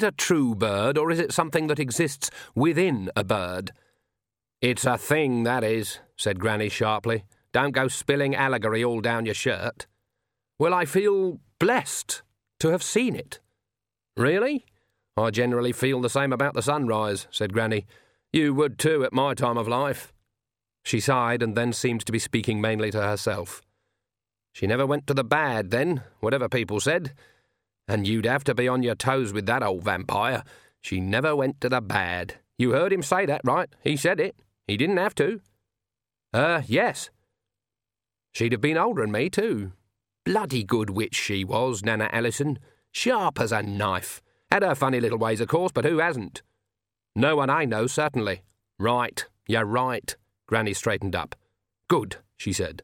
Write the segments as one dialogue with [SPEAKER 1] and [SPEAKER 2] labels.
[SPEAKER 1] it a true bird, or is it something that exists within a bird?" "It's a thing, that is," said Granny sharply. "Don't go spilling allegory all down your shirt." "Well, I feel blessed to have seen it." "Really? I generally feel the same about the sunrise," said Granny. "You would too at my time of life." She sighed and then seemed to be speaking mainly to herself. "She never went to the bad then, whatever people said. And you'd have to be on your toes with that old vampire. She never went to the bad. You heard him say that, right? He said it. He didn't have to." Yes. She'd have been older than me, too. Bloody good witch she was, Nana Ellison. Sharp as a knife. Had her funny little ways, of course, but who hasn't? No one I know, certainly. Right, you're right. Granny straightened up. "Good," she said.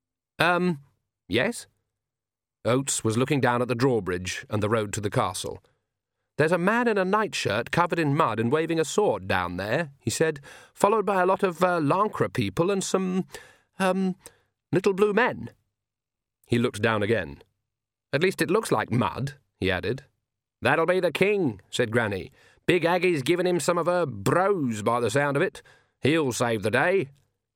[SPEAKER 1] Yes?" Oates was looking down at the drawbridge and the road to the castle. "There's a man in a nightshirt covered in mud and waving a sword down there," he said, "followed by a lot of Lancre people and some, little blue men." He looked down again. "At least it looks like mud," he added. "That'll be the king," said Granny. "Big Aggie's given him some of her brose by the sound of it. He'll save the day."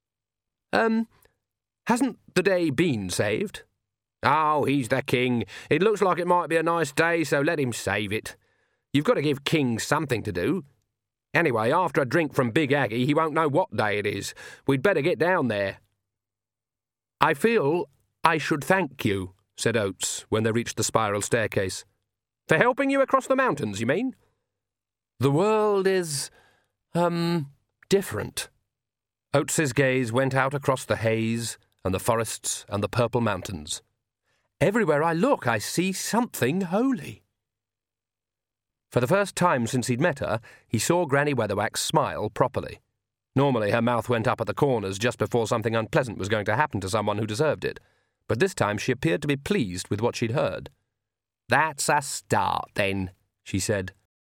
[SPEAKER 1] Hasn't the day been saved?" "Oh, he's the king. It looks like it might be a nice day, so let him save it. You've got to give kings something to do. Anyway, after a drink from Big Aggie, he won't know what day it is. We'd better get down there." "I feel I should thank you," said Oates, when they reached the spiral staircase. "For helping you across the mountains, you mean?" "The world is, different." Oates's gaze went out across the haze and the forests and the purple mountains. "Everywhere I look, I see something holy." For the first time since he'd met her, he saw Granny Weatherwax smile properly. Normally her mouth went up at the corners just before something unpleasant was going to happen to someone who deserved it, but this time she appeared to be pleased with what she'd heard. "That's a start, then," she said.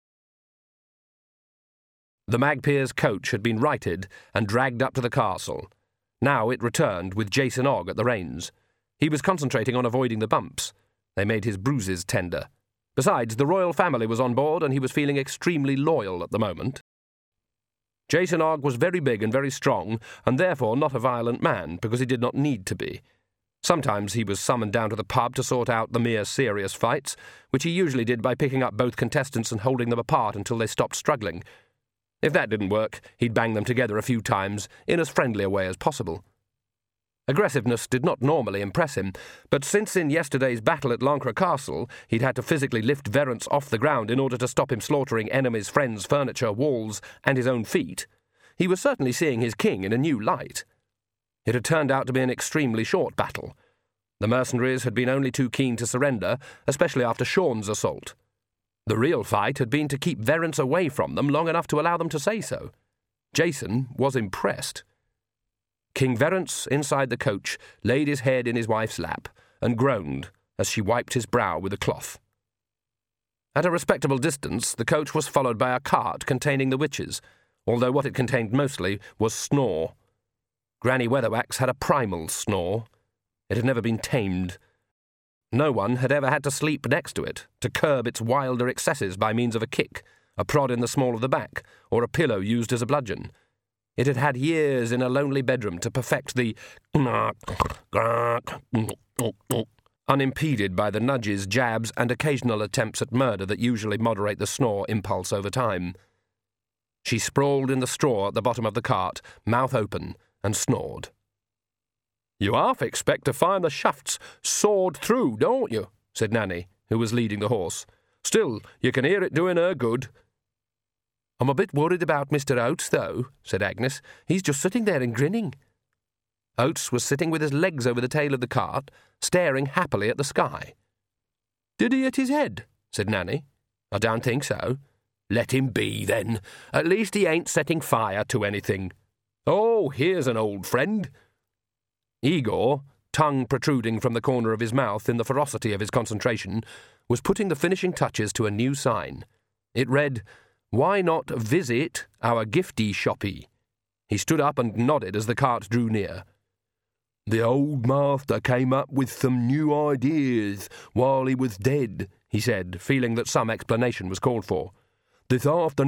[SPEAKER 1] The Magpier's coach had been righted and dragged up to the castle. Now it returned with Jason Ogg at the reins. He was concentrating on avoiding the bumps. They made his bruises tender. Besides, the royal family was on board and he was feeling extremely loyal at the moment. Jason Ogg was very big and very strong, and therefore not a violent man, because he did not need to be. Sometimes he was summoned down to the pub to sort out the mere serious fights, which he usually did by picking up both contestants and holding them apart until they stopped struggling. If that didn't work, he'd bang them together a few times, in as friendly a way as possible. Aggressiveness did not normally impress him, but since in yesterday's battle at Lancre Castle he'd had to physically lift Verence off the ground in order to stop him slaughtering enemies' friends' furniture, walls, and his own feet, he was certainly seeing his king in a new light. It had turned out to be an extremely short battle. The mercenaries had been only too keen to surrender, especially after Sean's assault. The real fight had been to keep Verence away from them long enough to allow them to say so. Jason was impressed. King Verence, inside the coach, laid his head in his wife's lap and groaned as she wiped his brow with a cloth. At a respectable distance, the coach was followed by a cart containing the witches, although what it contained mostly was snore. Granny Weatherwax had a primal snore. It had never been tamed. No one had ever had to sleep next to it, to curb its wilder excesses by means of a kick, a prod in the small of the back, or a pillow used as a bludgeon. It had had years in a lonely bedroom to perfect the unimpeded by the nudges, jabs, and occasional attempts at murder that usually moderate the snore impulse over time. She sprawled in the straw at the bottom of the cart, mouth open, and snored. "You half expect to find the shafts sawed through, don't you?" said Nanny, who was leading the horse. "Still, you can hear it doing her good." "I'm a bit worried about Mr. Oates, though," said Agnes. "He's just sitting there and grinning." Oates was sitting with his legs over the tail of the cart, staring happily at the sky. "Did he hit his head?" said Nanny. "I don't think so." "Let him be, then. At least he ain't setting fire to anything. Oh, here's an old friend." Igor, tongue protruding from the corner of his mouth in the ferocity of his concentration, was putting the finishing touches to a new sign. It read, "Why not visit our gifty shoppy?" He stood up and nodded as the cart drew near. "The old master came up with some new ideas while he was dead," he said, feeling that some explanation was called for. "This afternoon